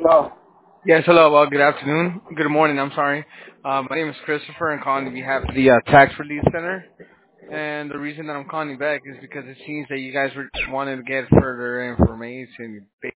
Yes, hello. Good afternoon. Good morning. I'm sorry. My name is Christopher. I'm calling on behalf of the Tax Relief Center. And the reason that I'm calling you back is because it seems that you guys were wanting to get further information